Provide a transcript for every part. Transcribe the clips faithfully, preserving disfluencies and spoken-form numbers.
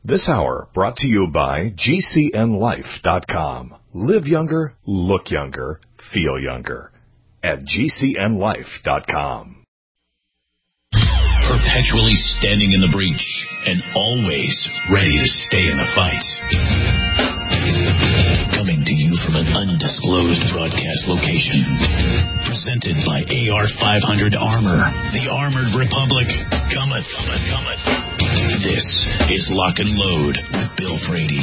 This hour brought to you by G C N life dot com. Live younger, look younger, feel younger at G C N life dot com. Perpetually standing in the breach and always ready to stay in the fight. Coming to you from an undisclosed broadcast location. Presented by A R five hundred Armor. The Armored Republic cometh, cometh, cometh. This is Lock and Load with Bill Frady.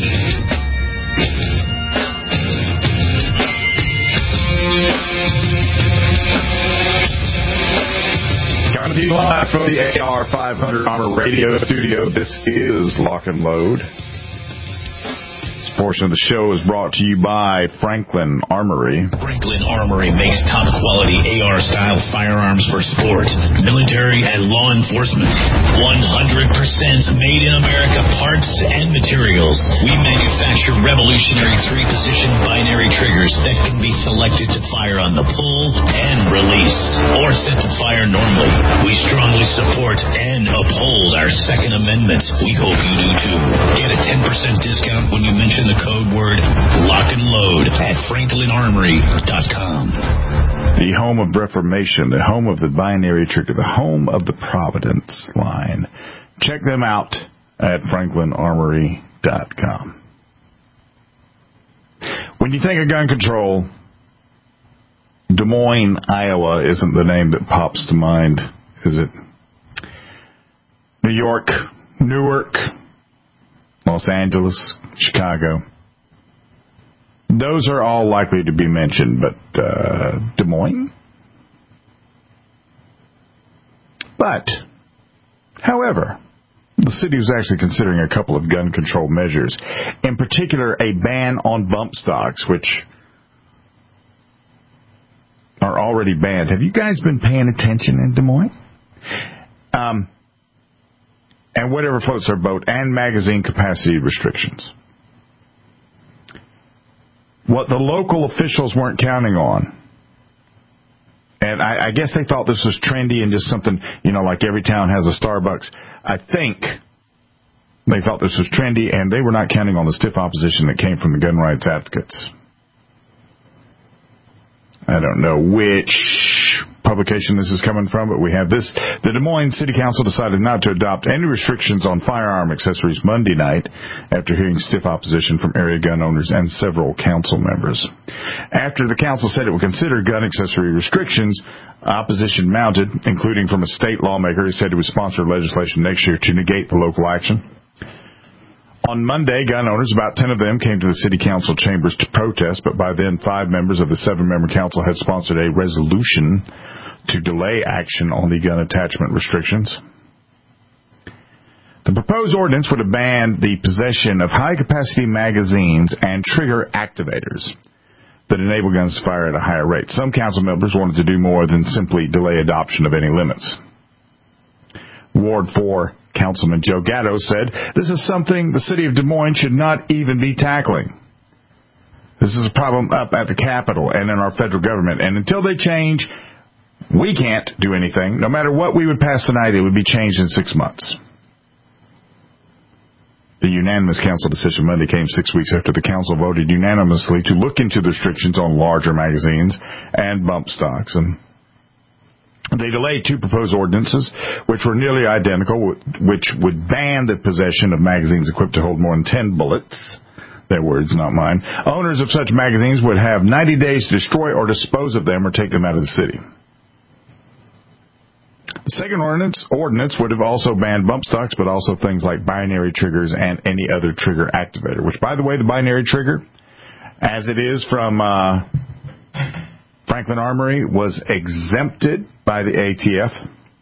Coming to you live from the A R five hundred Armor Radio Studio. This is Lock and Load. Portion of the show is brought to you by Franklin Armory. Franklin Armory makes top-quality A R-style firearms for sport, military, and law enforcement. one hundred percent made in America parts and materials. We manufacture revolutionary three-position binary triggers that can be selected to fire on the pull and release, or set to fire normally. We strongly support and uphold our Second Amendment. We hope you do too. Get a ten percent discount when you mention the code word Lock and Load at franklin armory dot com. The home of Reformation, the home of the binary trigger, the home of the Providence line. Check them out at franklin armory dot com. When you think of gun control, Des Moines, Iowa isn't the name that pops to mind, is it? New York, Newark, Los Angeles, Chicago. Those are all likely to be mentioned, but uh, Des Moines? But, however, the city was actually considering a couple of gun control measures. In particular, a ban on bump stocks, which are already banned. Have you guys been paying attention in Des Moines? Um... And whatever floats their boat, and magazine capacity restrictions. What the local officials weren't counting on, and I, I guess they thought this was trendy and just something, you know, like every town has a Starbucks. I think they thought this was trendy, and they were not counting on the stiff opposition that came from the gun rights advocates. I don't know which publication this is coming from, but we have this. The Des Moines City Council decided not to adopt any restrictions on firearm accessories Monday night after hearing stiff opposition from area gun owners and several council members. After the council said it would consider gun accessory restrictions, opposition mounted, including from a state lawmaker who said he would sponsor legislation next year to negate the local action. On Monday, gun owners, about ten of them, came to the city council chambers to protest, but by then five members of the seven-member council had sponsored a resolution to delay action on the gun attachment restrictions. The proposed ordinance would have banned the possession of high-capacity magazines and trigger activators that enable guns to fire at a higher rate. Some council members wanted to do more than simply delay adoption of any limits. Ward four Councilman Joe Gatto said, "This is something the city of Des Moines should not even be tackling. This is a problem up at the Capitol and in our federal government, and until they change, we can't do anything. No matter what we would pass tonight, it would be changed in six months." The unanimous council decision Monday came six weeks after the council voted unanimously to look into the restrictions on larger magazines and bump stocks, and they delayed two proposed ordinances, which were nearly identical, which would ban the possession of magazines equipped to hold more than ten bullets. Their words, not mine. Owners of such magazines would have ninety days to destroy or dispose of them or take them out of the city. The second ordinance, ordinance would have also banned bump stocks, but also things like binary triggers and any other trigger activator, which, by the way, the binary trigger, as it is from Uh, Franklin Armory, was exempted by the A T F.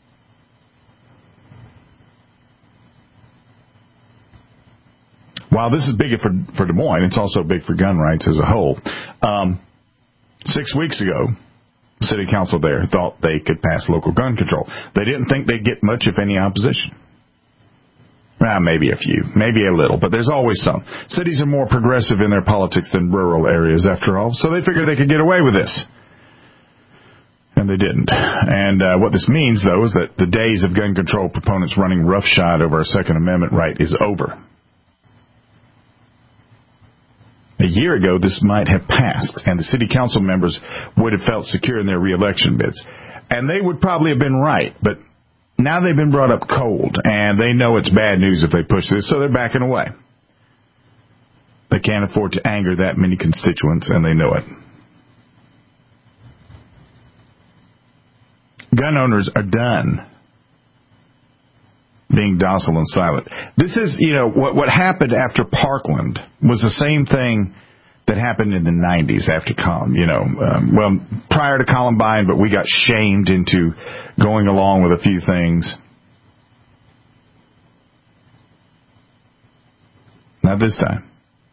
While this is big for, for Des Moines, it's also big for gun rights as a whole. Um, six weeks ago, the city council there thought they could pass local gun control. They didn't think they'd get much, if any, opposition. Well, maybe a few, maybe a little, but there's always some. Cities are more progressive in their politics than rural areas, after all, so they figured they could get away with this. And they didn't. And uh, what this means, though, is that the days of gun control proponents running roughshod over our Second Amendment right is over. A year ago, this might have passed, and the city council members would have felt secure in their reelection bids. And they would probably have been right, but now they've been brought up cold, and they know it's bad news if they push this, so they're backing away. They can't afford to anger that many constituents, and they know it. Gun owners are done being docile and silent. This is, you know, what what happened after Parkland was the same thing that happened in the nineties after Columbine, you know, um, well, prior to Columbine, but we got shamed into going along with a few things. Not this time.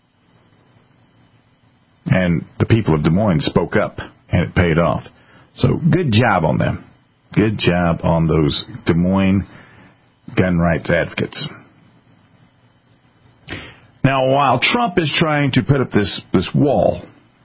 And the people of Des Moines spoke up, and it paid off. So good job on them. Good job on those Des Moines gun rights advocates. Now, while Trump is trying to put up this, this wall,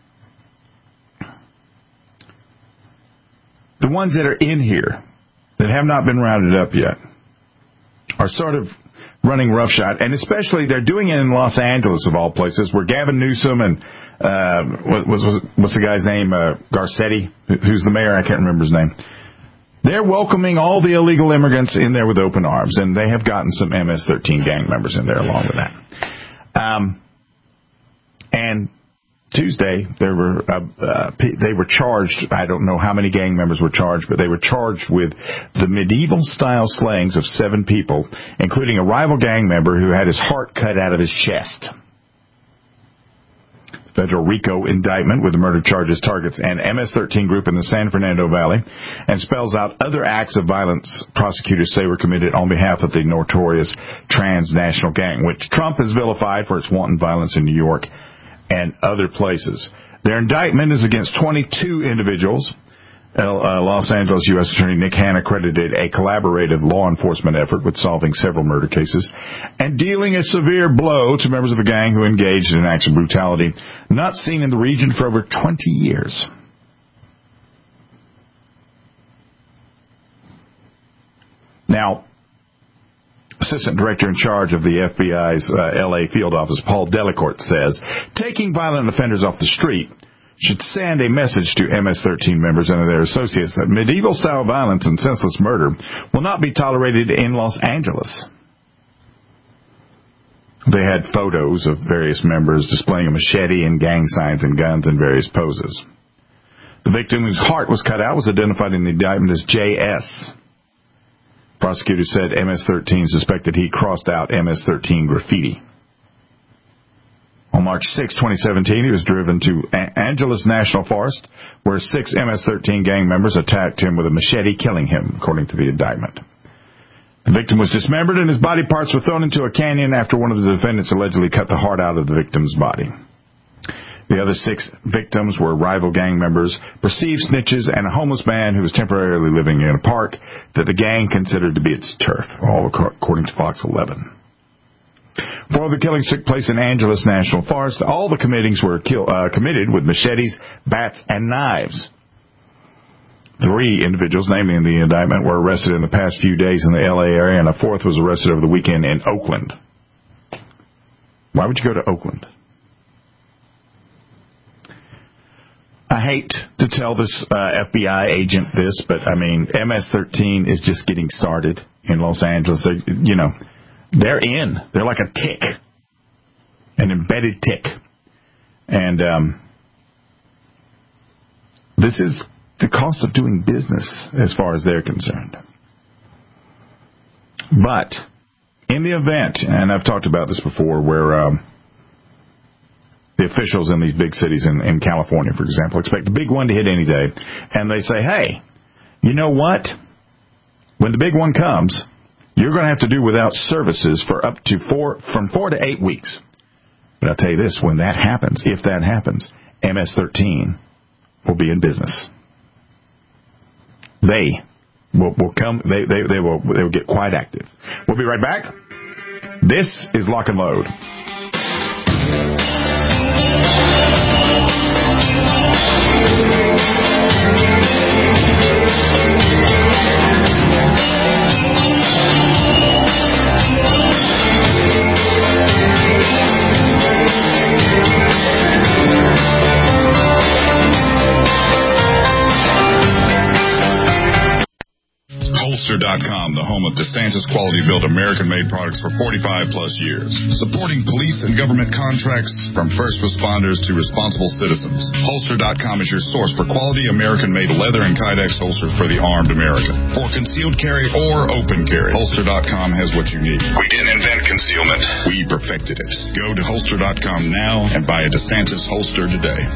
the ones that are in here that have not been rounded up yet are sort of running roughshod, and especially they're doing it in Los Angeles, of all places, where Gavin Newsom and uh, what was, was what's the guy's name, uh, Garcetti, who's the mayor, I can't remember his name. They're welcoming all the illegal immigrants in there with open arms, and they have gotten some M S thirteen gang members in there along with that. Um, and Tuesday, there were uh, uh, they were charged. I don't know how many gang members were charged, but they were charged with the medieval-style slayings of seven people, including a rival gang member who had his heart cut out of his chest. Federal RICO indictment with the murder charges targets an M S thirteen group in the San Fernando Valley and spells out other acts of violence prosecutors say were committed on behalf of the notorious transnational gang, which Trump has vilified for its wanton violence in New York and other places. Their indictment is against twenty-two individuals. Uh, Los Angeles U S Attorney Nick Hanna credited a collaborative law enforcement effort with solving several murder cases and dealing a severe blow to members of the gang who engaged in acts of brutality not seen in the region for over twenty years. Now, Assistant Director in charge of the F B I's uh, L A field office, Paul Delacourt, says taking violent offenders off the street should send a message to M S thirteen members and their associates that medieval-style violence and senseless murder will not be tolerated in Los Angeles. They had photos of various members displaying a machete and gang signs and guns in various poses. The victim whose heart was cut out was identified in the indictment as J S. Prosecutors said M S thirteen suspected he crossed out M S thirteen graffiti. On March sixth, twenty seventeen, he was driven to Angeles National Forest, where six M S thirteen gang members attacked him with a machete, killing him, according to the indictment. The victim was dismembered and his body parts were thrown into a canyon after one of the defendants allegedly cut the heart out of the victim's body. The other six victims were rival gang members, perceived snitches, and a homeless man who was temporarily living in a park that the gang considered to be its turf, all according to Fox eleven. Four of the killings took place in Angeles National Forest. All the committings were kill, uh, committed with machetes, bats, and knives. Three individuals, namely in the indictment, were arrested in the past few days in the L A area, and a fourth was arrested over the weekend in Oakland. Why would you go to Oakland? I hate to tell this uh, F B I agent this, but, I mean, M S thirteen is just getting started in Los Angeles. They're, you know, they're in. They're like a tick, an embedded tick. And um, this is the cost of doing business as far as they're concerned. But in the event, and I've talked about this before, where um, the officials in these big cities in, in California, for example, expect a big one to hit any day, and they say, hey, you know what? When the big one comes, you're going to have to do without services for up to four, from four to eight weeks. But I'll tell you this, when that happens, if that happens, M S thirteen will be in business. They will, will come, they, they, they will, they will get quite active. We'll be right back. This is Lock and Load. dot com, the home of DeSantis quality-built American-made products for forty-five plus years. Supporting police and government contracts from first responders to responsible citizens. Holster dot com is your source for quality American-made leather and Kydex holsters for the armed American. For concealed carry or open carry, Holster dot com has what you need. We didn't invent concealment. We perfected it. Go to Holster dot com now and buy a DeSantis holster today.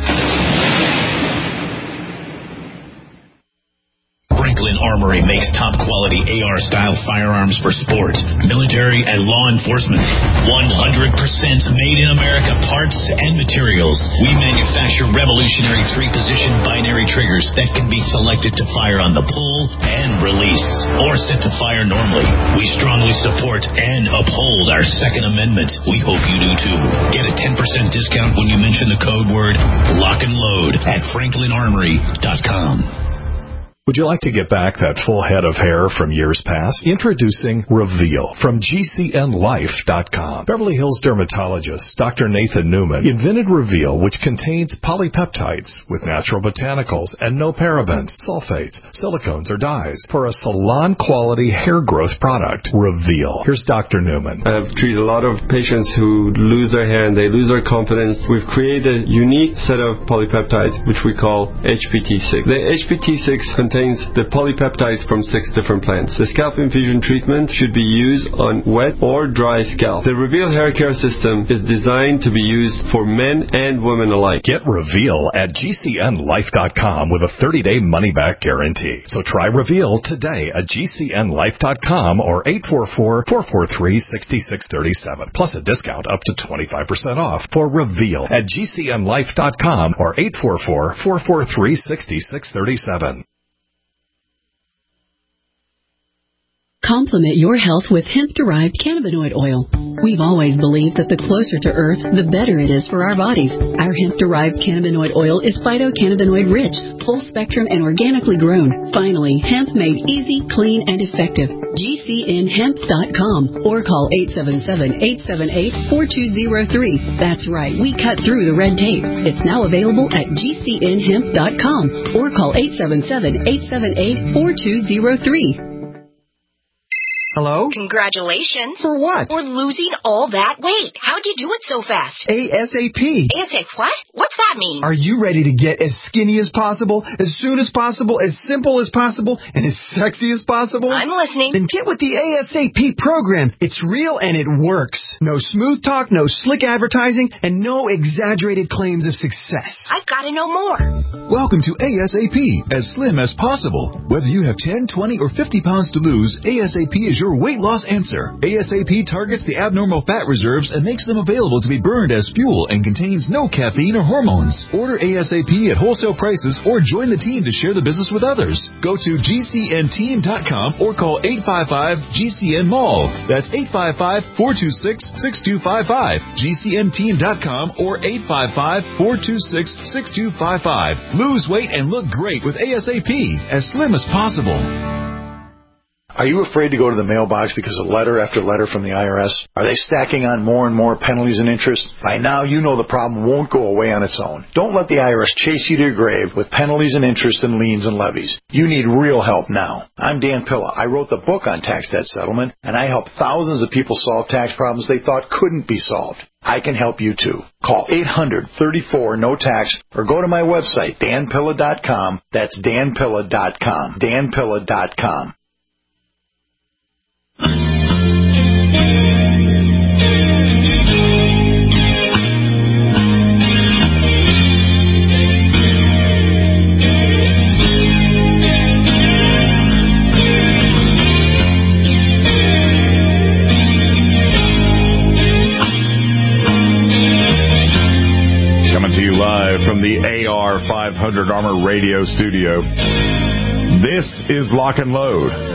Franklin Armory makes top-quality A R-style firearms for sport, military, and law enforcement. one hundred percent made in America parts and materials. We manufacture revolutionary three-position binary triggers that can be selected to fire on the pull and release, or set to fire normally. We strongly support and uphold our Second Amendment. We hope you do too. Get a ten percent discount when you mention the code word lock and load at franklin armory dot com. Would you like to get back that full head of hair from years past? Introducing Reveal from G C N life dot com. Beverly Hills dermatologist Doctor Nathan Newman invented Reveal, which contains polypeptides with natural botanicals and no parabens, sulfates, silicones, or dyes for a salon-quality hair growth product. Reveal. Here's Doctor Newman. I've treated a lot of patients who lose their hair and they lose their confidence. We've created a unique set of polypeptides, which we call H P T six. The H P T six contains the polypeptides from six different plants. The scalp infusion treatment should be used on wet or dry scalp. The Reveal hair care system is designed to be used for men and women alike. Get Reveal at G C N life dot com with a thirty-day money-back guarantee. So try Reveal today at G C N life dot com or eight four four, four four three, six six three seven. Plus a discount up to twenty-five percent off for Reveal at G C N life dot com or eight four four, four four three, six six three seven. Complement your health with hemp-derived cannabinoid oil. We've always believed that the closer to Earth, the better it is for our bodies. Our hemp-derived cannabinoid oil is phytocannabinoid-rich, full-spectrum, and organically grown. Finally, hemp made easy, clean, and effective. G C N hemp dot com or call eight seven seven, eight seven eight, four two zero three. That's right, we cut through the red tape. It's now available at G C N hemp dot com or call eight seven seven, eight seven eight, four two zero three. Hello? Congratulations. For what? For losing all that weight. How'd you do it so fast? ASAP. ASAP what? What's that mean? Are you ready to get as skinny as possible, as soon as possible, as simple as possible, and as sexy as possible? I'm listening. Then get with the ASAP program. It's real and it works. No smooth talk, no slick advertising, and no exaggerated claims of success. I've got to know more. Welcome to ASAP, as slim as possible. Whether you have ten, twenty, or fifty pounds to lose, ASAP is your weight loss answer. ASAP targets the abnormal fat reserves and makes them available to be burned as fuel and contains no caffeine or hormones. Order ASAP at wholesale prices or join the team to share the business with others. Go to G C N team dot com or call eight five five G C N mall. That's eight five five, four two six, six two five five. G C N team dot com or eight five five, four two six, six two five five. Lose weight and look great with ASAP, as slim as possible. Are you afraid to go to the mailbox because of letter after letter from the I R S? Are they stacking on more and more penalties and interest? By now, you know the problem won't go away on its own. Don't let the I R S chase you to your grave with penalties and interest and liens and levies. You need real help now. I'm Dan Pilla. I wrote the book on tax debt settlement, and I helped thousands of people solve tax problems they thought couldn't be solved. I can help you too. Call eight hundred, thirty-four, no tax or go to my website, dan pilla dot com. That's dan pilla dot com. dan pilla dot com. Coming to you live from the A R five hundred Armor Radio Studio. This is Lock and Load.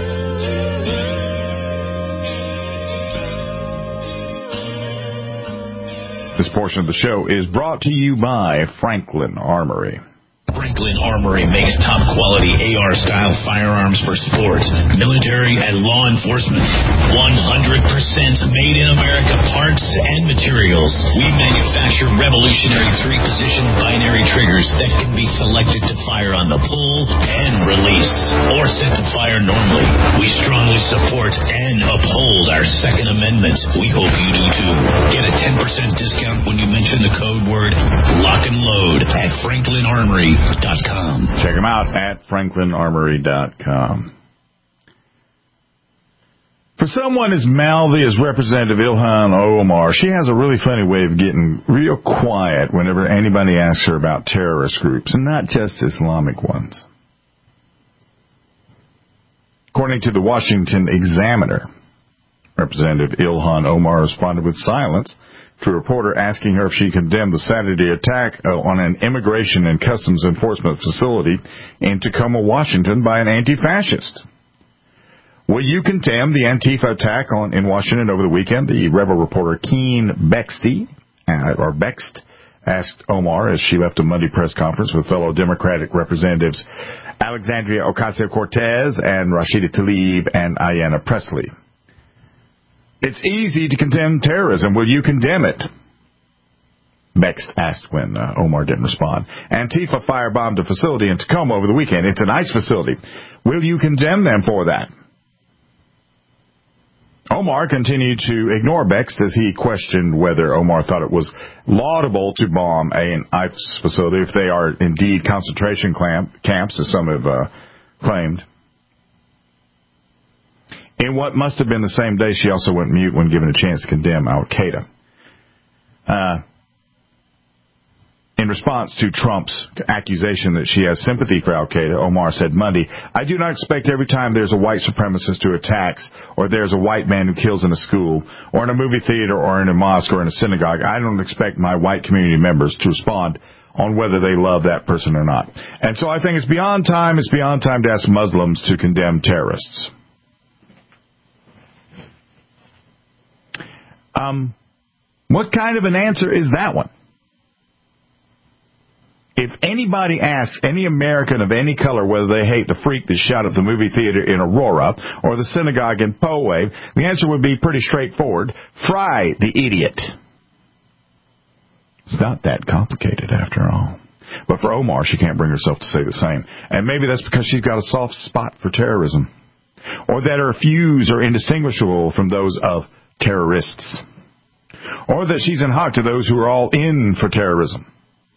This portion of the show is brought to you by Franklin Armory. Franklin Armory makes top-quality A R-style firearms for sports, military, and law enforcement. one hundred percent made in America parts and materials. We manufacture revolutionary three-position binary triggers that can be selected to fire on the pull and release, or set to fire normally. We strongly support and uphold our Second Amendment. We hope you do too. Get a ten percent discount when you mention the code word lock and load at franklin armory dot com. Check them out at franklin armory dot com. For someone as mouthy as Representative Ilhan Omar, she has a really funny way of getting real quiet whenever anybody asks her about terrorist groups, and not just Islamic ones. According to the Washington Examiner, Representative Ilhan Omar responded with silence to a reporter asking her if she condemned the Saturday attack on an immigration and customs enforcement facility in Tacoma, Washington by an anti-fascist. Will you condemn the Antifa attack on in Washington over the weekend? The Rebel reporter Keene Bexte, uh, or Bext, asked Omar as she left a Monday press conference with fellow Democratic representatives Alexandria Ocasio-Cortez and Rashida Tlaib and Ayanna Pressley. It's easy to condemn terrorism. Will you condemn it? Bext asked when uh, Omar didn't respond. Antifa firebombed a facility in Tacoma over the weekend. It's an ICE facility. Will you condemn them for that? Omar continued to ignore Bext as he questioned whether Omar thought it was laudable to bomb an ICE facility if they are indeed concentration camps, as some have uh, claimed. In what must have been the same day, she also went mute when given a chance to condemn Al-Qaeda. Uh, in response to Trump's accusation that she has sympathy for Al-Qaeda, Omar said Monday, I do not expect every time there's a white supremacist who attacks, or there's a white man who kills in a school, or in a movie theater, or in a mosque, or in a synagogue, I don't expect my white community members to respond on whether they love that person or not. And so I think it's beyond time, it's beyond time to ask Muslims to condemn terrorists. Um, what kind of an answer is that one? If anybody asks any American of any color whether they hate the freak that shot up the movie theater in Aurora or the synagogue in Poway, the answer would be pretty straightforward. Fry the idiot. It's not that complicated after all. But for Omar, she can't bring herself to say the same. And maybe that's because she's got a soft spot for terrorism. Or that her views are indistinguishable from those of terrorists. Or that she's in hock to those who are all in for terrorism.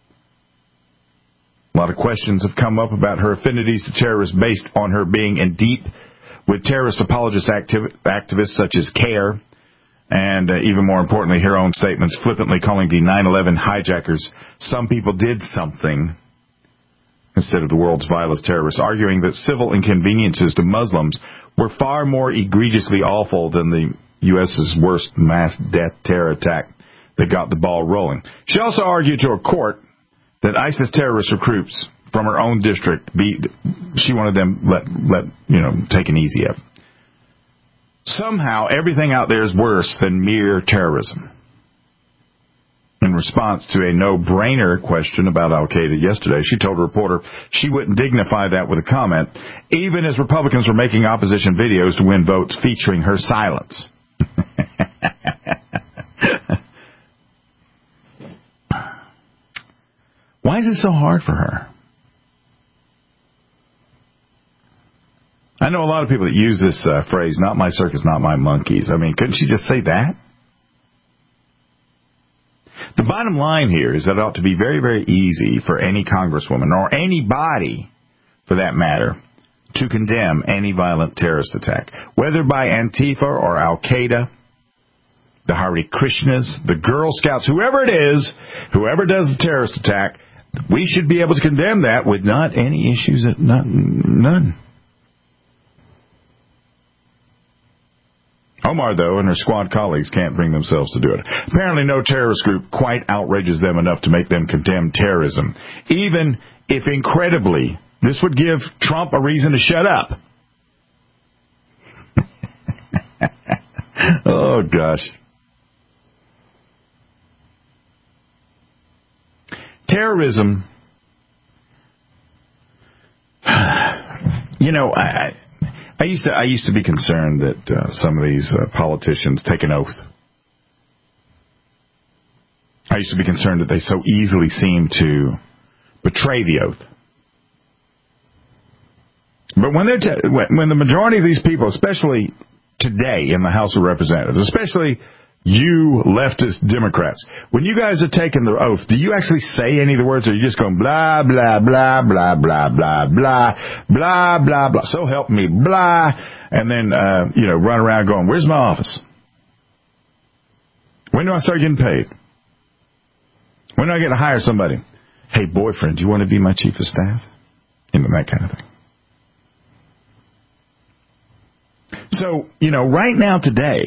A lot of questions have come up about her affinities to terrorists based on her being in deep with terrorist apologist activ- activists such as CARE, and uh, even more importantly, her own statements flippantly calling the nine eleven hijackers some people did something instead of the world's vilest terrorists, arguing that civil inconveniences to Muslims were far more egregiously awful than the U S's worst mass death terror attack that got the ball rolling. She also argued to a court that ISIS terrorist recruits from her own district, be, she wanted them let, let you know, taken easy up. Somehow, everything out there is worse than mere terrorism. In response to a no-brainer question about Al-Qaeda yesterday, she told a reporter she wouldn't dignify that with a comment, even as Republicans were making opposition videos to win votes featuring her silence. Why is it so hard for her? I know a lot of people that use this uh, phrase, not my circus, not my monkeys. I mean, couldn't she just say that? The bottom line here is that it ought to be very, very easy for any congresswoman, or anybody, for that matter, to condemn any violent terrorist attack, whether by Antifa or Al-Qaeda, the Hare Krishnas, the Girl Scouts, whoever it is, whoever does the terrorist attack, we should be able to condemn that with not any issues, at not, none. Omar, though, and her squad colleagues can't bring themselves to do it. Apparently no terrorist group quite outrages them enough to make them condemn terrorism, even if, incredibly, this would give Trump a reason to shut up. Oh, gosh. Terrorism you know, I, I used to I used to be concerned that uh, some of these uh, politicians take an oath. I used to be concerned that they so easily seem to betray the oath. But when they're t- when the majority of these people, especially today in the House of Representatives, especially you leftist Democrats, when you guys are taking the oath, do you actually say any of the words, or are you just going blah, blah, blah, blah, blah, blah, blah, blah, blah, blah, so help me, blah, and then, uh, you know, run around going, where's my office? When do I start getting paid? When do I get to hire somebody? Hey, boyfriend, do you want to be my chief of staff? You know, that kind of thing. So, you know, right now today,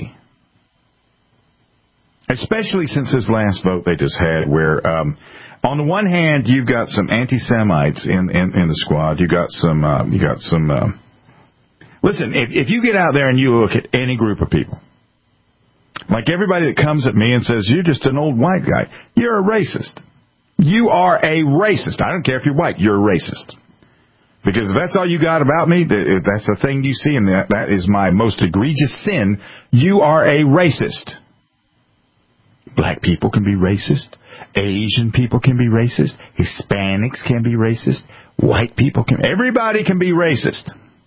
especially since this last vote they just had, where um, on the one hand you've got some anti-Semites in, in, in the squad, you got some, uh, you got some. Uh, listen, if, if you get out there and you look at any group of people, like everybody that comes at me and says you're just an old white guy, you're a racist. You are a racist. I don't care if you're white, you're a racist. Because if that's all you got about me, if that's the thing you see, and that, that is my most egregious sin, you are a racist. Black people can be racist. Asian people can be racist. Hispanics can be racist. White people can. Everybody can be racist.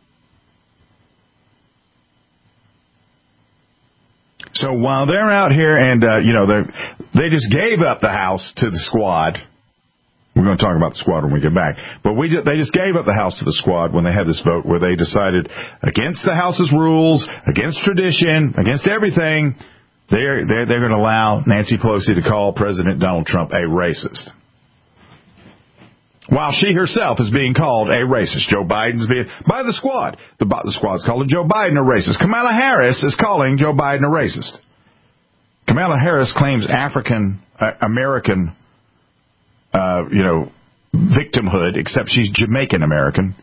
So while they're out here and, uh, you know, they they just gave up the House to the squad. We're going to talk about the squad when we get back. But we they just gave up the House to the squad when they had this vote where they decided against the House's rules, against tradition, against everything, they're, they're, they're going to allow Nancy Pelosi to call President Donald Trump a racist. While she herself is being called a racist. Joe Biden's being, by the squad. The, the squad's calling Joe Biden a racist. Kamala Harris is calling Joe Biden a racist. Kamala Harris claims African uh, American Uh, you know, victimhood, except she's Jamaican American.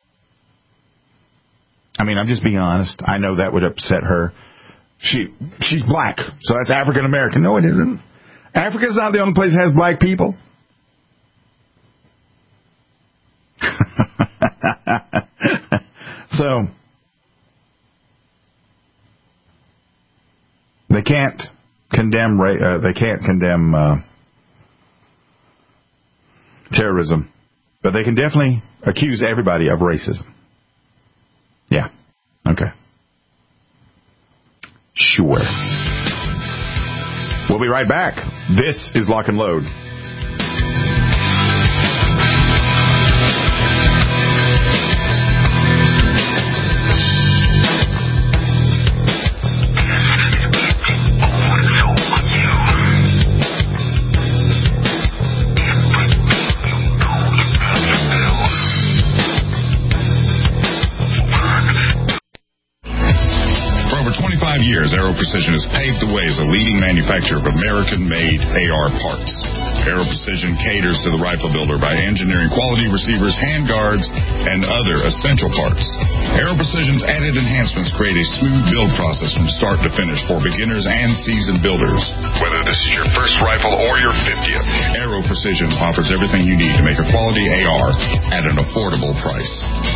I mean, I'm just being honest. I know that would upset her. She she's black, so that's African American. No, it isn't. Africa's not the only place that has black people. So they can't condemn. Uh, they can't condemn. Uh, terrorism, but they can definitely accuse everybody of racism. Yeah. Okay. Sure. We'll be right back. This is Lock and Load. Years, Aero Precision has paved the way as a leading manufacturer of American-made A R parts. Aero Precision caters to the rifle builder by engineering quality receivers, handguards, and other essential parts. Aero Precision's added enhancements create a smooth build process from start to finish for beginners and seasoned builders. Whether this is your first rifle or your fiftieth, Aero Precision offers everything you need to make a quality A R at an affordable price.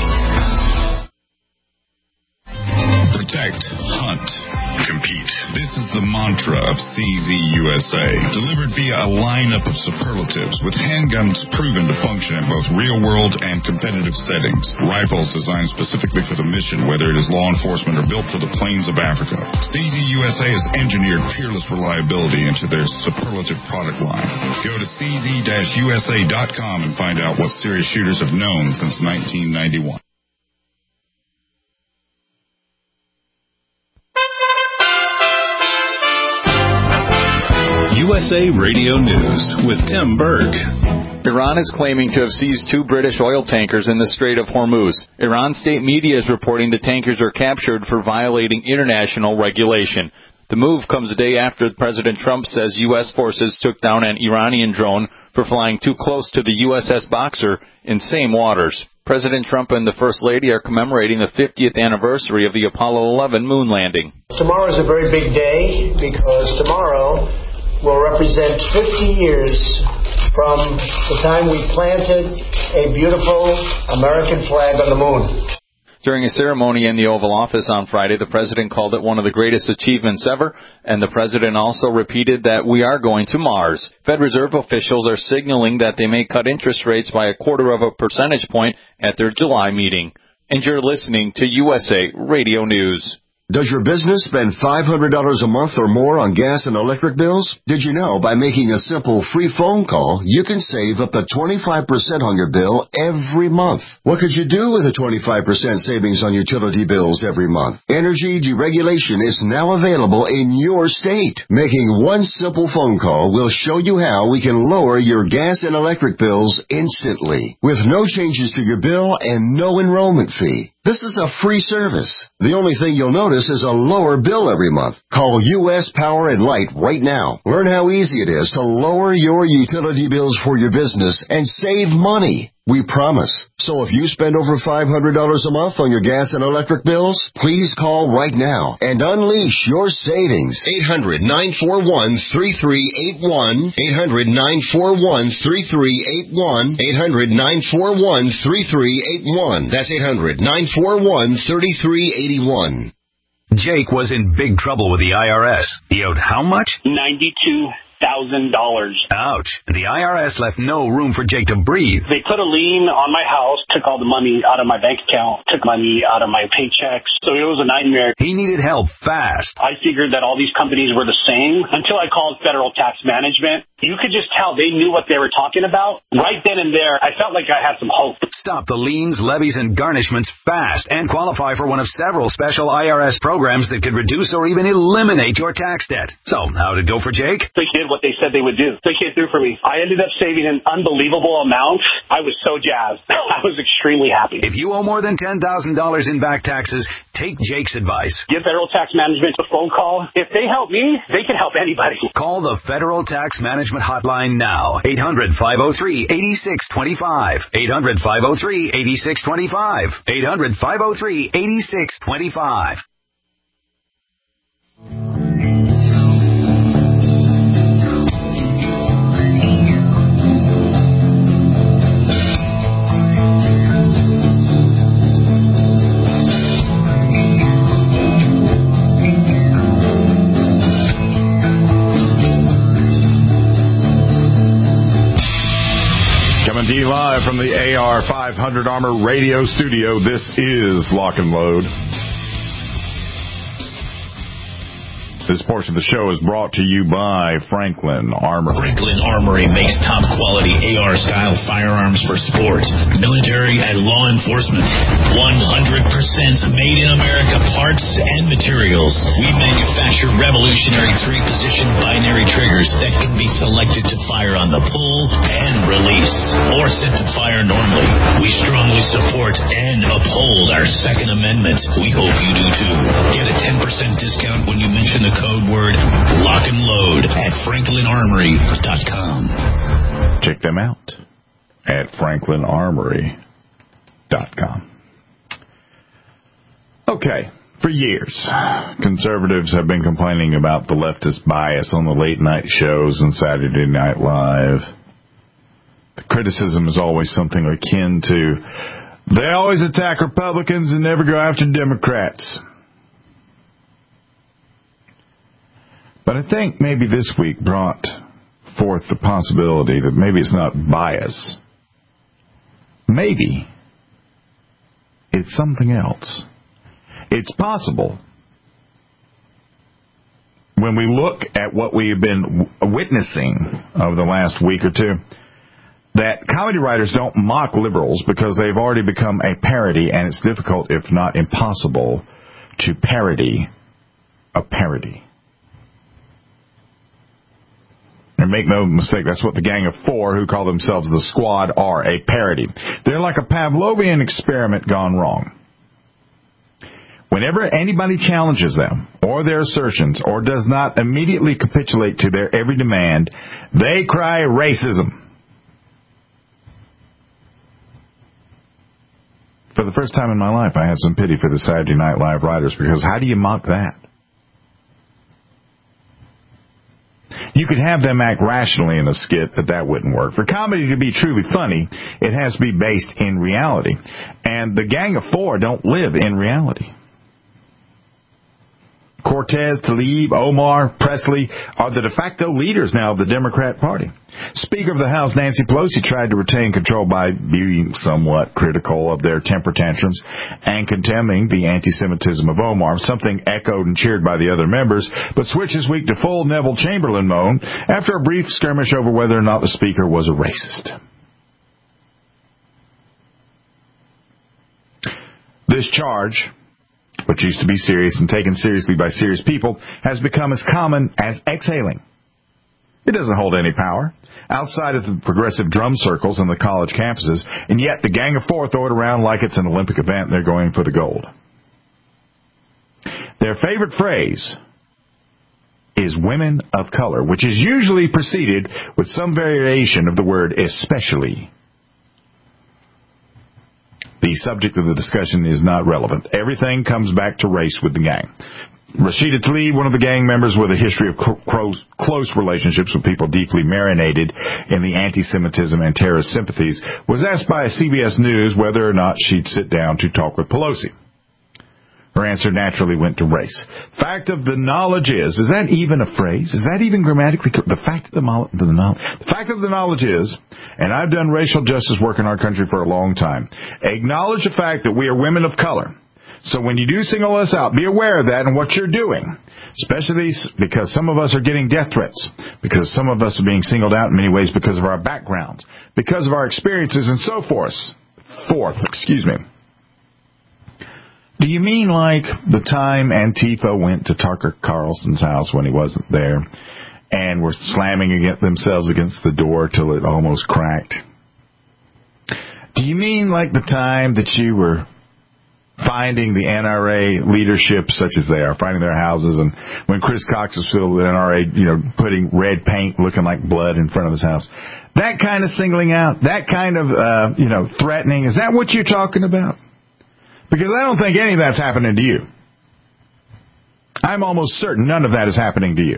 Protect, hunt, compete. This is the mantra of C Z U S A, delivered via a lineup of superlatives with handguns proven to function in both real-world and competitive settings. Rifles designed specifically for the mission, whether it is law enforcement or built for the plains of Africa. C Z U S A has engineered peerless reliability into their superlative product line. Go to C Z U S A dot com and find out what serious shooters have known since nineteen ninety-one. U S A Radio News with Tim Berg. Iran is claiming to have seized two British oil tankers in the Strait of Hormuz. Iran state media is reporting the tankers were captured for violating international regulation. The move comes a day after President Trump says U S forces took down an Iranian drone for flying too close to the U S S Boxer in same waters. President Trump and the First Lady are commemorating the fiftieth anniversary of the Apollo eleven moon landing. Tomorrow is a very big day because tomorrow will represent fifty years from the time we planted a beautiful American flag on the moon. During a ceremony in the Oval Office on Friday, the president called it one of the greatest achievements ever, and the president also repeated that we are going to Mars. Fed Reserve officials are signaling that they may cut interest rates by a quarter of a percentage point at their July meeting. And you're listening to U S A Radio News. Does your business spend five hundred dollars a month or more on gas and electric bills? Did you know by making a simple free phone call, you can save up to twenty-five percent on your bill every month? What could you do with a twenty-five percent savings on utility bills every month? Energy deregulation is now available in your state. Making one simple phone call will show you how we can lower your gas and electric bills instantly, with no changes to your bill and no enrollment fee. This is a free service. The only thing you'll notice is a lower bill every month. Call U S Power and Light right now. Learn how easy it is to lower your utility bills for your business and save money. We promise. So if you spend over five hundred dollars a month on your gas and electric bills, please call right now and unleash your savings. eight hundred, nine four one, three three eight one. eight hundred, nine four one, three three eight one. eight hundred, nine four one, three three eight one. That's eight hundred, nine four one, three three eight one. Jake was in big trouble with the I R S. He owed how much? ninety-two thousand dollars. Ouch. The I R S left no room for Jake to breathe. They put a lien on my house, took all the money out of my bank account, took money out of my paychecks. So it was a nightmare. He needed help fast. I figured that all these companies were the same until I called Federal Tax Management. You could just tell they knew what they were talking about. Right then and there, I felt like I had some hope. Stop the liens, levies, and garnishments fast and qualify for one of several special I R S programs that could reduce or even eliminate your tax debt. So, how'd it go for Jake? They did what they said they would do. They came through for me. I ended up saving an unbelievable amount. I was so jazzed. I was extremely happy. If you owe more than ten thousand dollars in back taxes, take Jake's advice. Give Federal Tax Management a phone call. If they help me, they can help anybody. Call the Federal Tax Management Hotline now. eight hundred, five oh three, eight six two five. eight hundred, five oh three, eight six two five. eight hundred, five oh three, eight six two five. Coming to you live from the A R five hundred Armor Radio Studio, this is Lock and Load. This portion of the show is brought to you by Franklin Armory. Franklin Armory makes top-quality A R-style firearms for sports, military, and law enforcement. one hundred percent made-in-America parts and materials. We manufacture revolutionary three-position binary triggers that can be selected to fire on the pull and release, or set to fire normally. We strongly support and uphold our Second Amendment. We hope you do too. Get a ten percent discount when you mention the code word Lock and Load at franklin armory dot com. Check them out at franklin armory dot com. Okay, for years, conservatives have been complaining about the leftist bias on the late night shows and Saturday Night Live. The criticism is always something akin to, they always attack Republicans and never go after Democrats. But I think maybe this week brought forth the possibility that maybe it's not bias. Maybe it's something else. It's possible, when we look at what we have been witnessing over the last week or two, that comedy writers don't mock liberals because they've already become a parody, and it's difficult, if not impossible, to parody a parody. And make no mistake, that's what the Gang of Four, who call themselves the Squad, are, a parody. They're like a Pavlovian experiment gone wrong. Whenever anybody challenges them, or their assertions, or does not immediately capitulate to their every demand, they cry racism. For the first time in my life, I had some pity for the Saturday Night Live writers, because how do you mock that? You could have them act rationally in a skit, but that wouldn't work. For comedy to be truly funny, it has to be based in reality. And the Gang of Four don't live in reality. Cortez, Tlaib, Omar, Presley are the de facto leaders now of the Democrat Party. Speaker of the House Nancy Pelosi tried to retain control by being somewhat critical of their temper tantrums and condemning the anti-Semitism of Omar, something echoed and cheered by the other members, but switched this week to full Neville Chamberlain mode after a brief skirmish over whether or not the speaker was a racist. This charge, which used to be serious and taken seriously by serious people, has become as common as exhaling. It doesn't hold any power outside of the progressive drum circles and the college campuses, and yet the Gang of Four throw it around like it's an Olympic event and they're going for the gold. Their favorite phrase is women of color, which is usually preceded with some variation of the word especially. The subject of the discussion is not relevant. Everything comes back to race with the gang. Rashida Tlaib, one of the gang members with a history of close, close relationships with people deeply marinated in the anti-Semitism and terrorist sympathies, was asked by C B S News whether or not she'd sit down to talk with Pelosi. Her answer naturally went to race. Fact of the knowledge is, is that even a phrase? Is that even grammatically correct? The fact of the, the, knowledge, the fact of the knowledge is, and I've done racial justice work in our country for a long time, acknowledge the fact that we are women of color. So when you do single us out, be aware of that and what you're doing, especially because some of us are getting death threats, because some of us are being singled out in many ways because of our backgrounds, because of our experiences and so forth. Fourth, excuse me. Do you mean like the time Antifa went to Tucker Carlson's house when he wasn't there and were slamming against themselves against the door till it almost cracked? Do you mean like the time that you were finding the N R A leadership such as they are, finding their houses, and when Chris Cox was filled with N R A, you know, putting red paint looking like blood in front of his house? That kind of singling out, that kind of, uh, you know, threatening, is that what you're talking about? Because I don't think any of that's happening to you. I'm almost certain none of that is happening to you.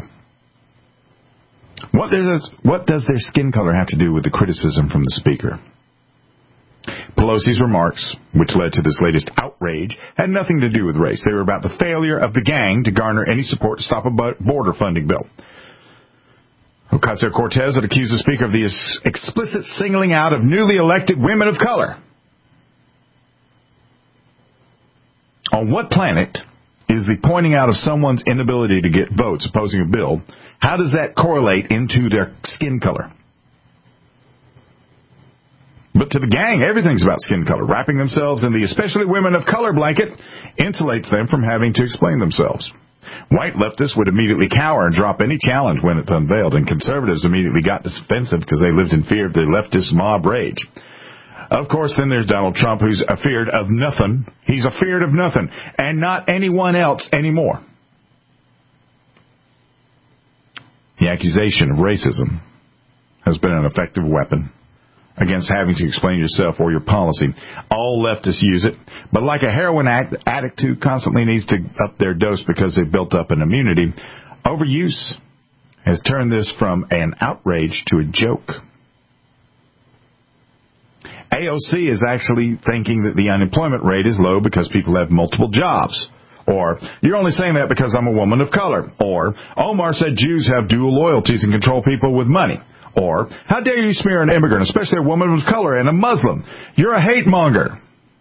What does, what does their skin color have to do with the criticism from the speaker? Pelosi's remarks, which led to this latest outrage, had nothing to do with race. They were about the failure of the gang to garner any support to stop a border funding bill. Ocasio-Cortez had accused the speaker of the explicit singling out of newly elected women of color. On what planet is the pointing out of someone's inability to get votes opposing a bill, how does that correlate into their skin color? But to the gang, everything's about skin color. Wrapping themselves in the especially women of color blanket insulates them from having to explain themselves. White leftists would immediately cower and drop any challenge when it's unveiled, and conservatives immediately got defensive because they lived in fear of the leftist mob rage. Of course, then there's Donald Trump, who's afeared of nothing. He's afeared of nothing, and not anyone else anymore. The accusation of racism has been an effective weapon against having to explain yourself or your policy. All leftists use it, but like a heroin addict who constantly needs to up their dose because they've built up an immunity, overuse has turned this from an outrage to a joke. A O C is actually thinking that the unemployment rate is low because people have multiple jobs. Or, you're only saying that because I'm a woman of color. Or, Omar said Jews have dual loyalties and control people with money. Or, how dare you smear an immigrant, especially a woman of color and a Muslim? You're a hate monger.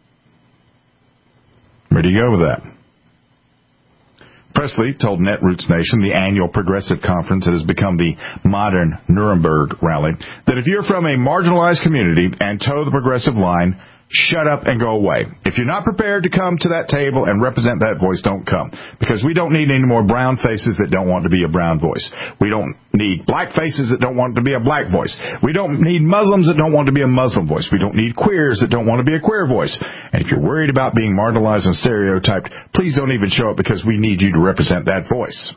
Where do you go with that? Presley told Netroots Nation, the annual progressive conference that has become the modern Nuremberg rally, that if you're from a marginalized community and toe the progressive line, shut up and go away. If you're not prepared to come to that table and represent that voice, don't come. Because we don't need any more brown faces that don't want to be a brown voice. We don't need black faces that don't want to be a black voice. We don't need Muslims that don't want to be a Muslim voice. We don't need queers that don't want to be a queer voice. And if you're worried about being marginalized and stereotyped, please don't even show up because we need you to represent that voice.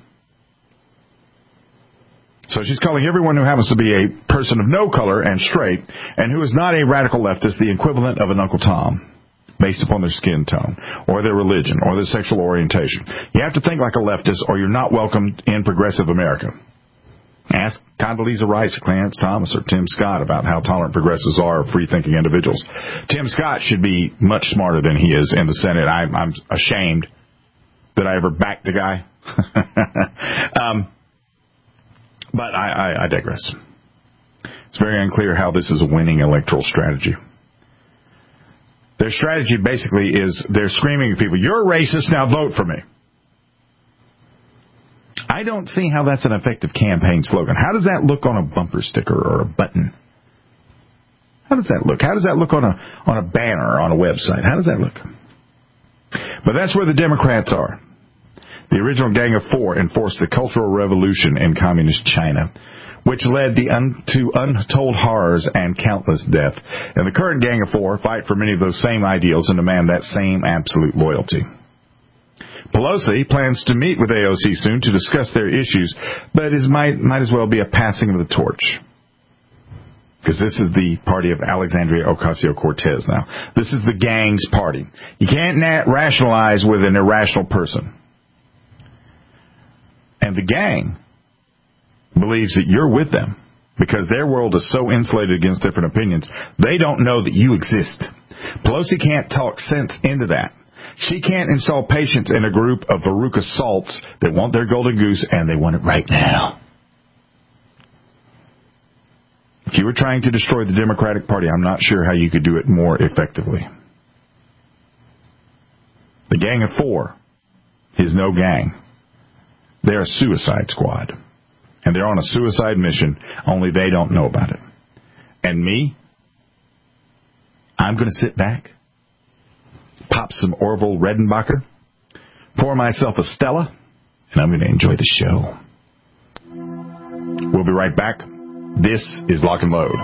So she's calling everyone who happens to be a person of no color and straight and who is not a radical leftist the equivalent of an Uncle Tom based upon their skin tone or their religion or their sexual orientation. You have to think like a leftist or you're not welcome in progressive America. Ask Condoleezza Rice or Clarence Thomas or Tim Scott about how tolerant progressives are of free-thinking individuals. Tim Scott should be much smarter than he is in the Senate. I'm, I'm ashamed that I ever backed the guy. um, but I, I, I digress. It's very unclear how this is a winning electoral strategy. Their strategy basically is they're screaming at people, "You're racist, now vote for me." I don't see how that's an effective campaign slogan. How does that look on a bumper sticker or a button? How does that look? How does that look on a on a banner or on a website? How does that look? But that's where the Democrats are. The original Gang of Four enforced the Cultural Revolution in communist China, which led the un- to untold horrors and countless death. And the current Gang of Four fight for many of those same ideals and demand that same absolute loyalty. Pelosi plans to meet with A O C soon to discuss their issues, but it might, might as well be a passing of the torch. Because this is the party of Alexandria Ocasio-Cortez now. This is the gang's party. You can't na- rationalize with an irrational person. And the gang believes that you're with them because their world is so insulated against different opinions, they don't know that you exist. Pelosi can't talk sense into that. She can't install patience in a group of Veruca Salts that want their golden goose, and they want it right now. If you were trying to destroy the Democratic Party, I'm not sure how you could do it more effectively. The Gang of Four is no gang. They're a suicide squad. And they're on a suicide mission, only they don't know about it. And me, I'm going to sit back, pop some Orville Redenbacher, pour myself a Stella, and I'm going to enjoy the show. We'll be right back. This is Lock and Load.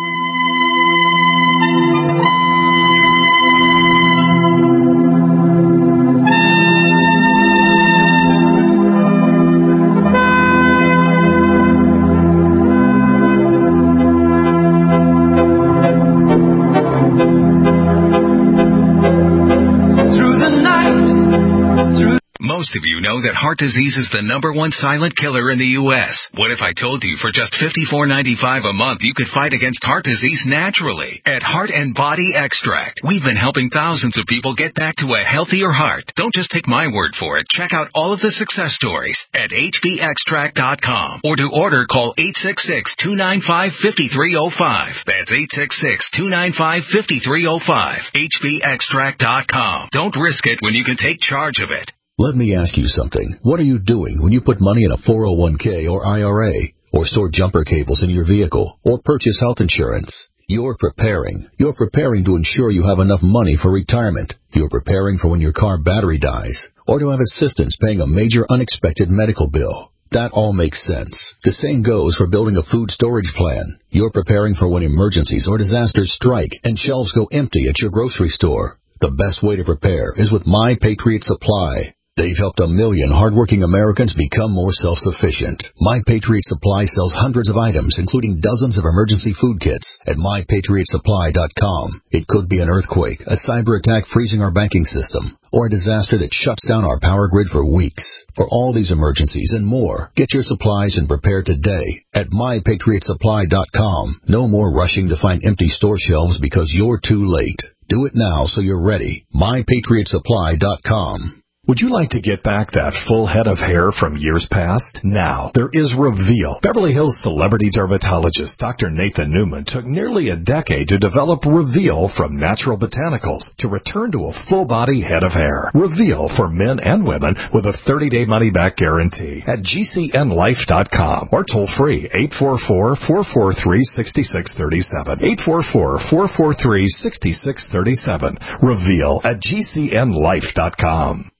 Most of you know that heart disease is the number one silent killer in the U S What if I told you for just fifty-four ninety-five a month you could fight against heart disease naturally? At Heart and Body Extract, we've been helping thousands of people get back to a healthier heart. Don't just take my word for it. Check out all of the success stories at H B extract dot com. Or to order, call eight six six, two nine five, five three zero five. That's eight six six, two nine five, five three zero five. H B extract dot com. Don't risk it when you can take charge of it. Let me ask you something. What are you doing when you put money in a four oh one k or I R A, or store jumper cables in your vehicle, or purchase health insurance? You're preparing. You're preparing to ensure you have enough money for retirement. You're preparing for when your car battery dies, or to have assistance paying a major unexpected medical bill. That all makes sense. The same goes for building a food storage plan. You're preparing for when emergencies or disasters strike and shelves go empty at your grocery store. The best way to prepare is with My Patriot Supply. They've helped a million hardworking Americans become more self-sufficient. My Patriot Supply sells hundreds of items, including dozens of emergency food kits, at my patriot supply dot com. It could be an earthquake, a cyber attack freezing our banking system, or a disaster that shuts down our power grid for weeks. For all these emergencies and more, get your supplies and prepare today at my patriot supply dot com. No more rushing to find empty store shelves because you're too late. Do it now so you're ready. my patriot supply dot com. Would you like to get back that full head of hair from years past? Now, there is Reveal. Beverly Hills celebrity dermatologist Doctor Nathan Newman took nearly a decade to develop Reveal from natural botanicals to return to a full-body head of hair. Reveal for men and women with a thirty-day money-back guarantee at G C N life dot com or toll-free eight four four, four four three, six six three seven. eight four four, four four three, six six three seven. Reveal at G C N life dot com.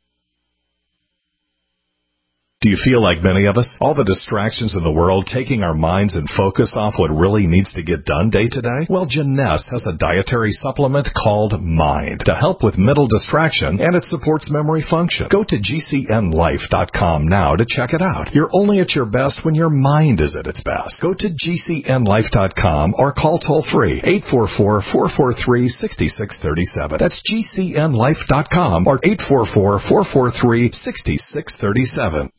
Do you feel like many of us? All the distractions in the world taking our minds and focus off what really needs to get done day to day? Well, Jeunesse has a dietary supplement called Mind to help with mental distraction, and it supports memory function. Go to G C N life dot com now to check it out. You're only at your best when your mind is at its best. Go to G C N life dot com or call toll-free eight four four, four four three, six six three seven. That's G C N life dot com or eight four four, four four three, six six three seven.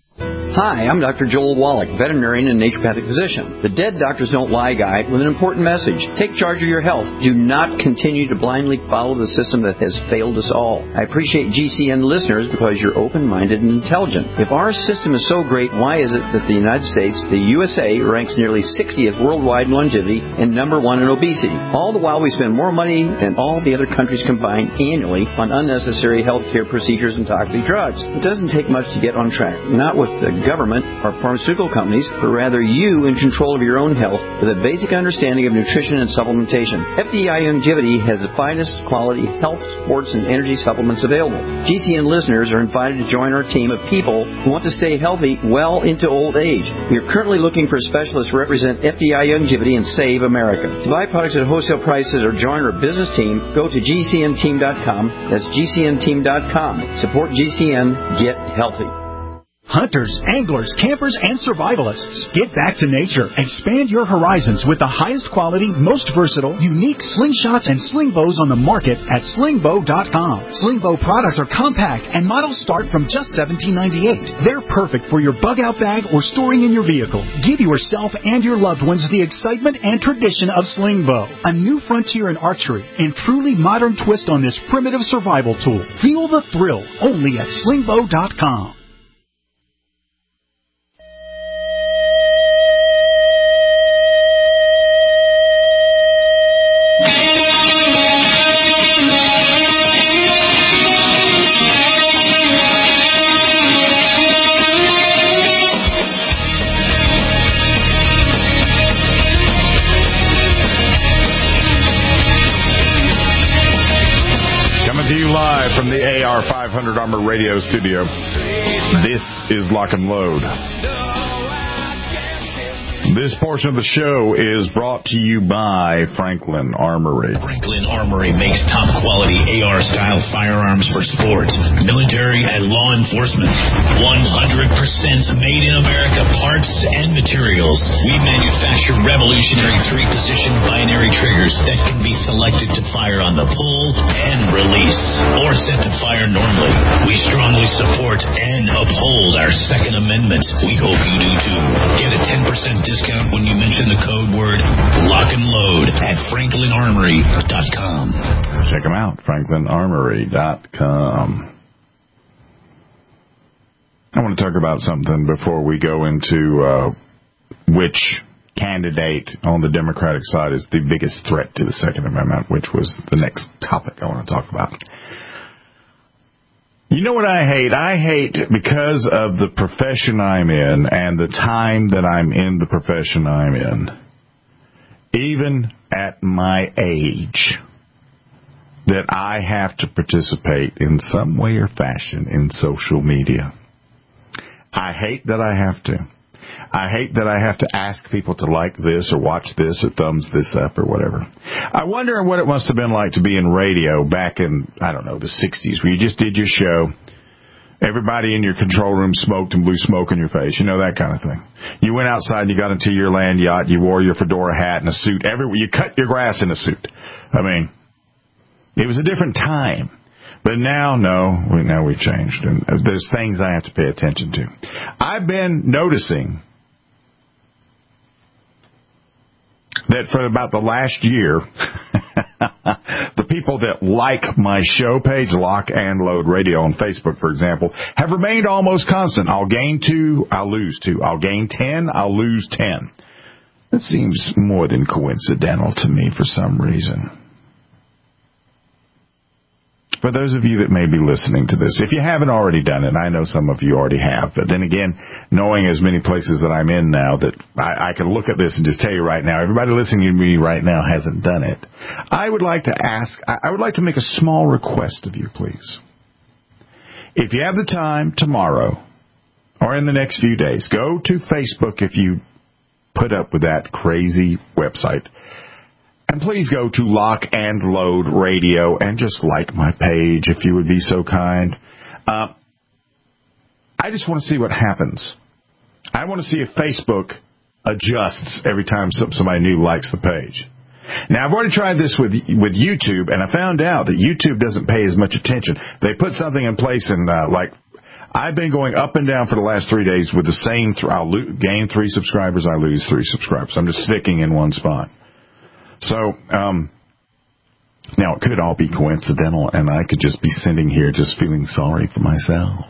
Hi, I'm Doctor Joel Wallach, veterinarian and naturopathic physician. The Dead Doctors Don't Lie guy with an important message. Take charge of your health. Do not continue to blindly follow the system that has failed us all. I appreciate G C N listeners because you're open-minded and intelligent. If our system is so great, why is it that the United States, the U S A, ranks nearly sixtieth worldwide in longevity and number one in obesity? All the while we spend more money than all the other countries combined annually on unnecessary health care procedures and toxic drugs. It doesn't take much to get on track. Not with the government or pharmaceutical companies, but rather you in control of your own health with a basic understanding of nutrition and supplementation. F D I Longevity has the finest quality health, sports, and energy supplements available. G C N listeners are invited to join our team of people who want to stay healthy well into old age. We are currently looking for specialists to represent F D I Longevity and Save America. To buy products at wholesale prices or join our business team, go to G C N team dot com. That's G C N team dot com. Support G C N. Get healthy. Hunters, anglers, campers, and survivalists. Get back to nature. Expand your horizons with the highest quality, most versatile, unique slingshots and sling bows on the market at sling bow dot com. Sling bow products are compact and models start from just seventeen ninety-eight. They're perfect for your bug-out bag or storing in your vehicle. Give yourself and your loved ones the excitement and tradition of sling bow. A new frontier in archery and truly modern twist on this primitive survival tool. Feel the thrill only at sling bow dot com. From the A R five hundred Armor Radio Studio, this is Lock and Load. This portion of the show is brought to you by Franklin Armory. Franklin Armory makes top-quality A R-style firearms for sports, military, and law enforcement. one hundred percent made in America parts and materials. We manufacture revolutionary three-position binary triggers that can be selected to fire on the pull and release, or set to fire normally. We strongly support and uphold our Second Amendment. We hope you do too. Get a ten percent discount when you mention the code word Lock and Load at franklin armory dot com. Check them out, franklin armory dot com. I want to talk about something before we go into uh, which candidate on the Democratic side is the biggest threat to the Second Amendment, which was the next topic I want to talk about. You know what I hate? I hate because of the profession I'm in and the time that I'm in the profession I'm in, even at my age, that I have to participate in some way or fashion in social media. I hate that I have to. I hate that I have to ask people to like this or watch this or thumbs this up or whatever. I wonder what it must have been like to be in radio back in, I don't know, the sixties, where you just did your show. Everybody in your control room smoked and blew smoke in your face. You know, that kind of thing. You went outside and you got into your land yacht. You wore your fedora hat and a suit. Everywhere. You cut your grass in a suit. I mean, it was a different time. But now, no, we, now we've changed. And there's things I have to pay attention to. I've been noticing that for about the last year, the people that like my show page, Lock and Load Radio on Facebook, for example, have remained almost constant. I'll gain two, I'll lose two. I'll gain ten, I'll lose ten. That seems more than coincidental to me for some reason. For those of you that may be listening to this, if you haven't already done it, I know some of you already have, but then again, knowing as many places that I'm in now, that I, I can look at this and just tell you right now, everybody listening to me right now hasn't done it. I would like to ask, I would like to make a small request of you, please. If you have the time tomorrow or in the next few days, go to Facebook if you put up with that crazy website. And please go to Lock and Load Radio and just like my page if you would be so kind. Uh, I just want to see what happens. I want to see if Facebook adjusts every time somebody new likes the page. Now, I've already tried this with with YouTube, and I found out that YouTube doesn't pay as much attention. They put something in place, and uh, like I've been going up and down for the last three days with the same. Th- I'll lo- gain three subscribers. I lose three subscribers. I'm just sticking in one spot. So um, now it could all be coincidental, and I could just be sitting here just feeling sorry for myself.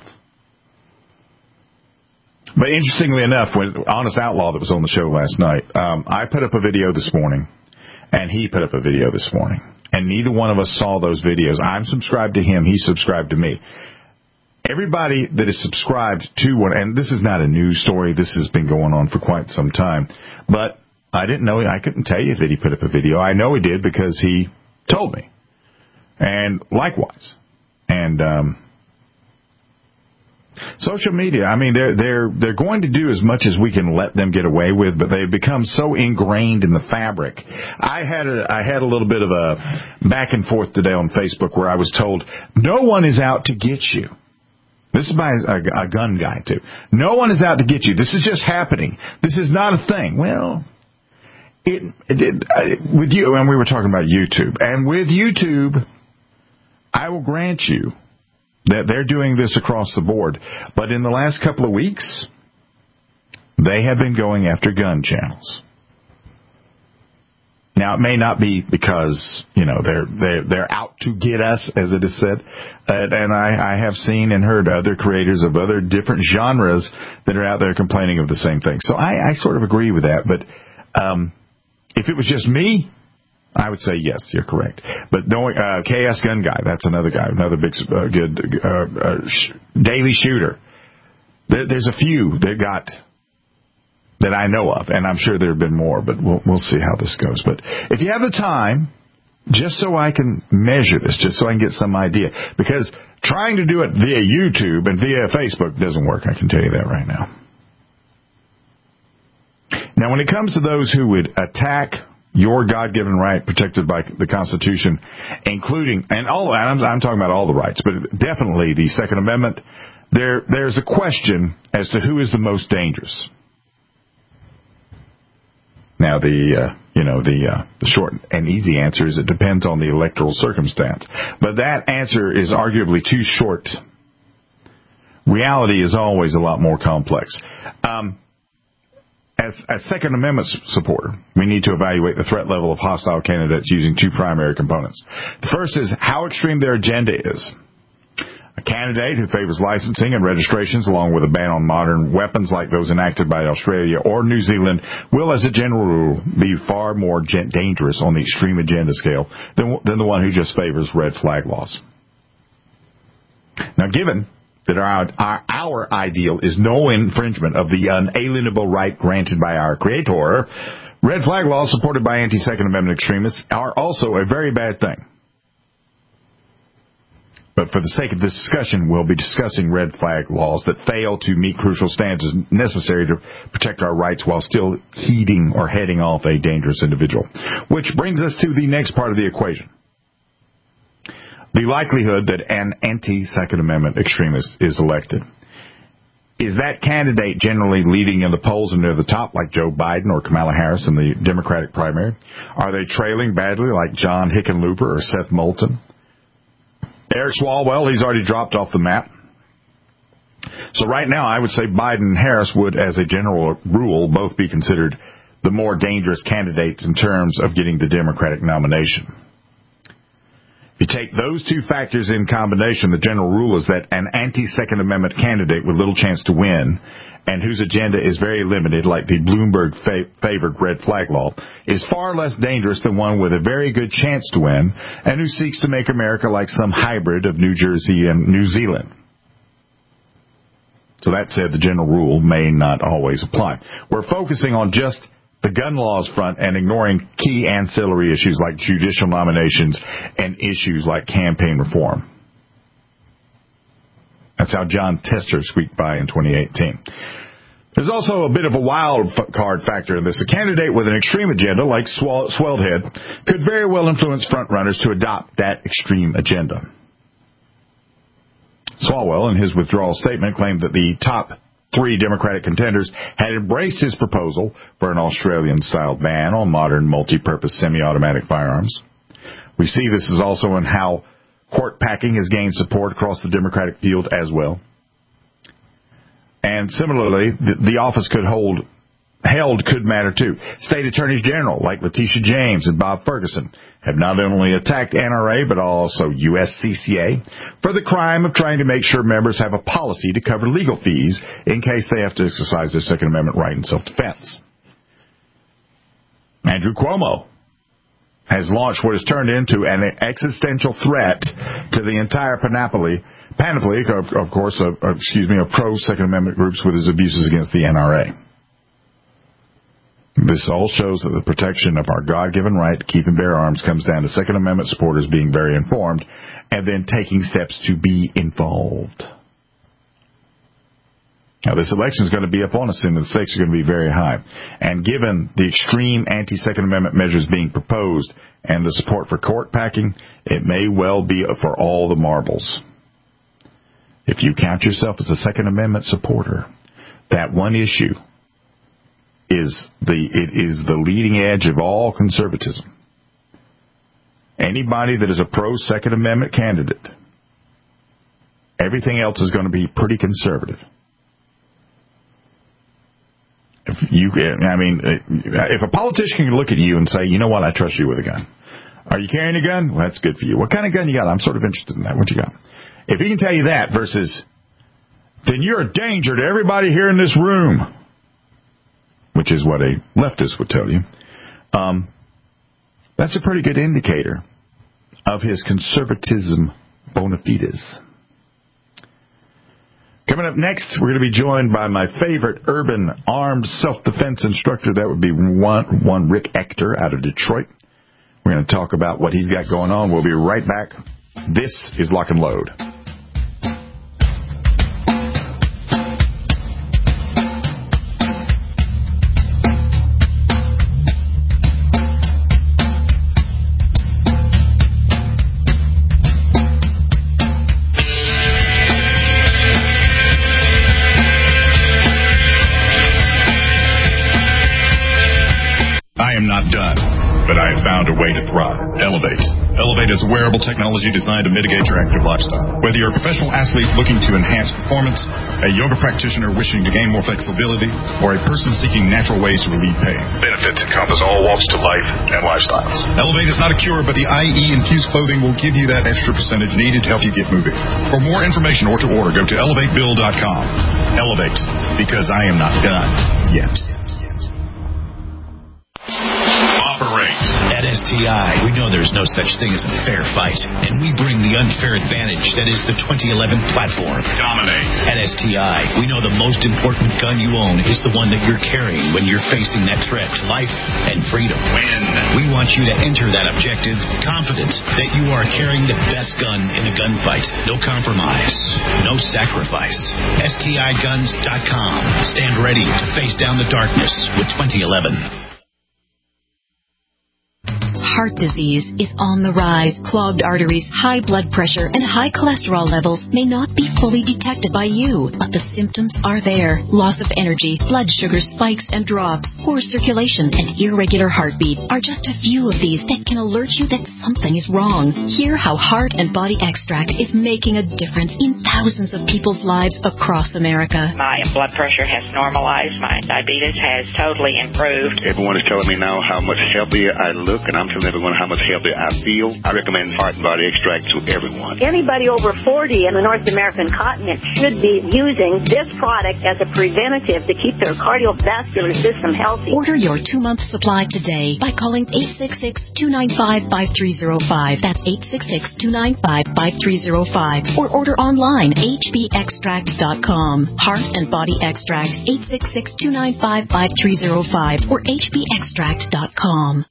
But interestingly enough, when Honest Outlaw that was on the show last night, um, I put up a video this morning, and he put up a video this morning. And neither one of us saw those videos. I'm subscribed to him. He's subscribed to me. Everybody that is subscribed to one, and this is not a news story. This has been going on for quite some time. But I didn't know, I couldn't tell you that he put up a video. I know he did because he told me. And likewise. And, um, social media, I mean, they're they're they're going to do as much as we can let them get away with, but they've become so ingrained in the fabric. I had a I had a little bit of a back and forth today on Facebook where I was told no one is out to get you. This is by a, a gun guy too. No one is out to get you. This is just happening. This is not a thing. Well, it, it, it with you, and we were talking about YouTube, and with YouTube, I will grant you that they're doing this across the board. But in the last couple of weeks, they have been going after gun channels. Now, it may not be because, you know, they're they're, they're out to get us, as it is said. Uh, and I, I have seen and heard other creators of other different genres that are out there complaining of the same thing. So I, I sort of agree with that. But um, if it was just me, I would say yes, you're correct. But knowing uh, K S Gun Guy, that's another guy, another big, uh, good uh, uh, sh- daily shooter. There, there's a few that got that I know of, and I'm sure there have been more. But we'll we'll see how this goes. But if you have the time, just so I can measure this, just so I can get some idea, because trying to do it via YouTube and via Facebook doesn't work. I can tell you that right now. Now, when it comes to those who would attack your God-given right protected by the Constitution, including, and all, I'm, I'm talking about all the rights, but definitely the Second Amendment, there, there's a question as to who is the most dangerous. Now, the, uh, you know, the, uh, the short and easy answer is it depends on the electoral circumstance. But that answer is arguably too short. Reality is always a lot more complex. Um, As a Second Amendment supporter, we need to evaluate the threat level of hostile candidates using two primary components. The first is how extreme their agenda is. A candidate who favors licensing and registrations along with a ban on modern weapons like those enacted by Australia or New Zealand will, as a general rule, be far more dangerous on the extreme agenda scale than, than the one who just favors red flag laws. Now, given that our, our, our ideal is no infringement of the unalienable right granted by our Creator, red flag laws supported by anti-Second Amendment extremists are also a very bad thing. But for the sake of this discussion, we'll be discussing red flag laws that fail to meet crucial standards necessary to protect our rights while still heeding or heading off a dangerous individual. Which brings us to the next part of the equation. The likelihood that an anti-Second Amendment extremist is elected. Is that candidate generally leading in the polls and near the top, like Joe Biden or Kamala Harris in the Democratic primary? Are they trailing badly, like John Hickenlooper or Seth Moulton? Eric Swalwell, he's already dropped off the map. So right now, I would say Biden and Harris would, as a general rule, both be considered the more dangerous candidates in terms of getting the Democratic nomination. If you take those two factors in combination, the general rule is that an anti-Second Amendment candidate with little chance to win and whose agenda is very limited, like the Bloomberg-favored red flag law, is far less dangerous than one with a very good chance to win and who seeks to make America like some hybrid of New Jersey and New Zealand. So that said, the general rule may not always apply. We're focusing on just the gun laws front and ignoring key ancillary issues like judicial nominations and issues like campaign reform. That's how John Tester squeaked by in twenty eighteen. There's also a bit of a wild card factor in this. A candidate with an extreme agenda, like Swellhead, could very well influence frontrunners to adopt that extreme agenda. Swalwell, in his withdrawal statement, claimed that the top three Democratic contenders had embraced his proposal for an Australian-style ban on modern multi-purpose semi-automatic firearms. We see this is also in how court packing has gained support across the Democratic field as well. And similarly, the, the office could hold held could matter too. State attorneys general like Letitia James and Bob Ferguson have not only attacked N R A but also U S C C A for the crime of trying to make sure members have a policy to cover legal fees in case they have to exercise their Second Amendment right in self-defense. Andrew Cuomo has launched what has turned into an existential threat to the entire panoply, panoply of, of course, of, of, excuse me, of pro-Second Amendment groups with his abuses against the N R A. This all shows that the protection of our God-given right to keep and bear arms comes down to Second Amendment supporters being very informed and then taking steps to be involved. Now, this election is going to be upon us soon, and the stakes are going to be very high. And given the extreme anti-Second Amendment measures being proposed and the support for court packing, it may well be for all the marbles. If you count yourself as a Second Amendment supporter, that one issue is the it is the leading edge of all conservatism. Anybody that is a pro-Second Amendment candidate, everything else is going to be pretty conservative. If you, I mean, if a politician can look at you and say, you know what, I trust you with a gun. Are you carrying a gun? Well, that's good for you. What kind of gun you got? I'm sort of interested in that. What you got? If he can tell you that versus, then you're a danger to everybody here in this room, which is what a leftist would tell you, um, that's a pretty good indicator of his conservatism bona fides. Coming up next, we're going to be joined by my favorite urban armed self-defense instructor. That would be one, one Rick Ector out of Detroit. We're going to talk about what he's got going on. We'll be right back. This is Lock and Load. Found a way to thrive. Elevate. Elevate is a wearable technology designed to mitigate your active lifestyle. Whether you're a professional athlete looking to enhance performance, a yoga practitioner wishing to gain more flexibility, or a person seeking natural ways to relieve pain, benefits encompass all walks to life and lifestyles. Elevate is not a cure, but the I E infused clothing will give you that extra percentage needed to help you get moving. For more information or to order, go to elevate bill dot com. Elevate, because I am not done yet. At S T I, we know there's no such thing as a fair fight, and we bring the unfair advantage that is the twenty eleven platform. Dominate. At S T I, we know the most important gun you own is the one that you're carrying when you're facing that threat to life and freedom. Win. We want you to enter that objective confident that you are carrying the best gun in the gunfight. No compromise, no sacrifice. S T I guns dot com. Stand ready to face down the darkness with twenty eleven. Heart disease is on the rise. Clogged arteries, high blood pressure, and high cholesterol levels may not be fully detected by you, but the symptoms are there. Loss of energy, blood sugar spikes and drops, poor circulation, and irregular heartbeat are just a few of these that can alert you that something is wrong. Hear how Heart and Body Extract is making a difference in thousands of people's lives across America. My blood pressure has normalized. My diabetes has totally improved. Everyone is telling me now how much healthier I look, and I'm telling everyone how much healthier I feel. I recommend Heart and Body Extract to everyone. Anybody over forty in the North American continent should be using this product as a preventative to keep their cardiovascular system healthy. Order your two-month supply today by calling eight six six, two nine five, five three zero five. That's eight six six, two nine five, five three zero five. Or order online, H B extract dot com. Heart and Body Extract, eight six six, two nine five, five three zero five or H B extract dot com.